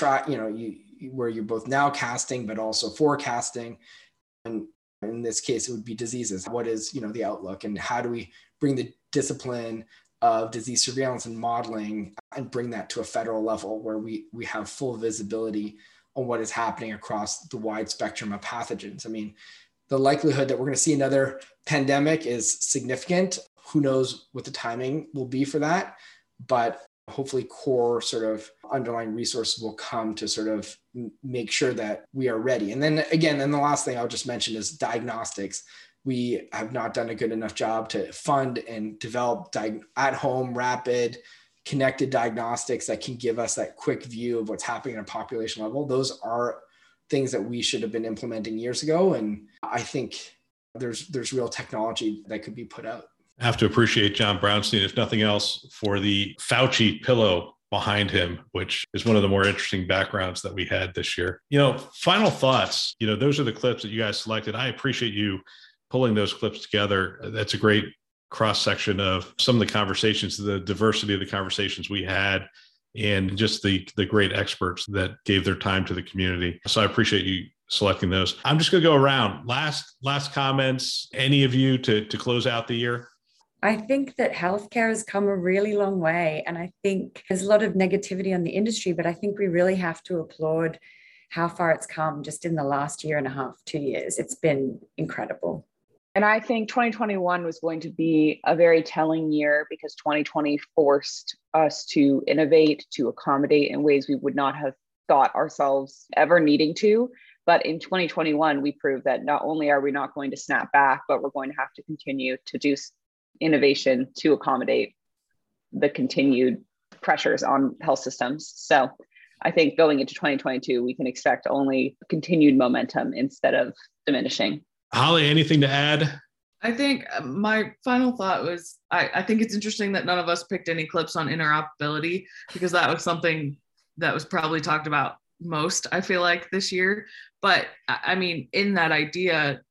where you're both nowcasting but also forecasting. And in this case, it would be diseases. What is the outlook, and how do we bring the discipline of disease surveillance and modeling and bring that to a federal level where we have full visibility on what is happening across the wide spectrum of pathogens? I mean, the likelihood that we're going to see another pandemic is significant. Who knows what the timing will be for that, but hopefully core sort of underlying resources will come to sort of make sure that we are ready. And then again, the last thing I'll just mention is diagnostics. We have not done a good enough job to fund and develop at-home, rapid, connected diagnostics that can give us that quick view of what's happening at a population level. Those are things that we should have been implementing years ago. And I think there's real technology that could be put out. I have to appreciate John Brownstein, if nothing else, for the Fauci pillow behind him, which is one of the more interesting backgrounds that we had this year. Final thoughts. Those are the clips that you guys selected. I appreciate you pulling those clips together. That's a great cross-section of some of the conversations, the diversity of the conversations we had, and just the great experts that gave their time to the community. So I appreciate you selecting those. I'm just going to go around. Last comments, any of you to close out the year? I think that healthcare has come a really long way. And I think there's a lot of negativity on the industry, but I think we really have to applaud how far it's come just in the last year and a half, 2 years. It's been incredible. And I think 2021 was going to be a very telling year, because 2020 forced us to innovate, to accommodate in ways we would not have thought ourselves ever needing to. But in 2021, we proved that not only are we not going to snap back, but we're going to have to continue to do innovation to accommodate the continued pressures on health systems. So I think going into 2022, we can expect only continued momentum instead of diminishing. Holly, anything to add? I think my final thought was, I think it's interesting that none of us picked any clips on interoperability, because that was something that was probably talked about most, I feel like, this year. But I mean, in that idea,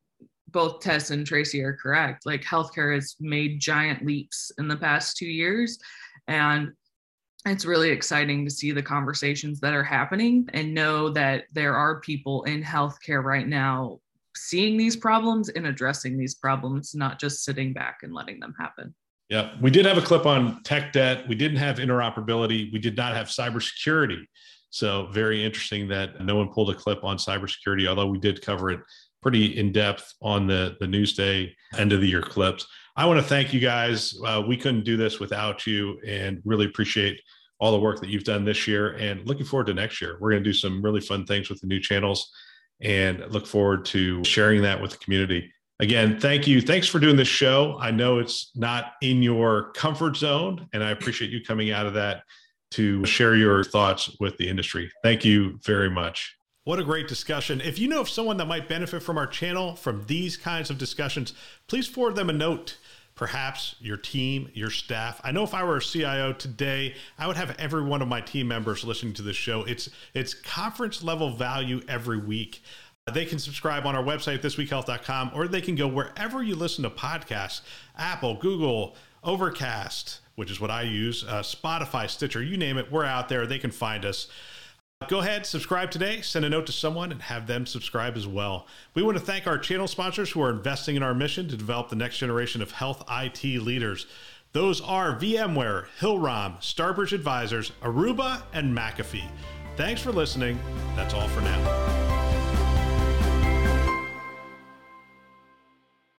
both Tess and Tracy are correct. Like, healthcare has made giant leaps in the past 2 years. And it's really exciting to see the conversations that are happening and know that there are people in healthcare right now seeing these problems and addressing these problems, not just sitting back and letting them happen. Yeah, we did have a clip on tech debt. We didn't have interoperability. We did not have cybersecurity. So very interesting that no one pulled a clip on cybersecurity, although we did cover it pretty in depth on the Newsday end of the year clips. I want to thank you guys. We couldn't do this without you, and really appreciate all the work that you've done this year, and looking forward to next year. We're going to do some really fun things with the new channels, and look forward to sharing that with the community. Again, thank you. Thanks for doing this show. I know it's not in your comfort zone, and I appreciate you coming out of that to share your thoughts with the industry. Thank you very much. What a great discussion. If you know of someone that might benefit from our channel, from these kinds of discussions, please forward them a note. Perhaps your team, your staff. I know if I were a CIO today, I would have every one of my team members listening to this show. It's conference level value every week. They can subscribe on our website, thisweekhealth.com, or they can go wherever you listen to podcasts, Apple, Google, Overcast, which is what I use, Spotify, Stitcher, you name it, we're out there. They can find us. Go ahead, subscribe today, send a note to someone, and have them subscribe as well. We want to thank our channel sponsors who are investing in our mission to develop the next generation of health IT leaders. Those are VMware, Hillrom, Starbridge Advisors, Aruba, and McAfee. Thanks for listening. That's all for now.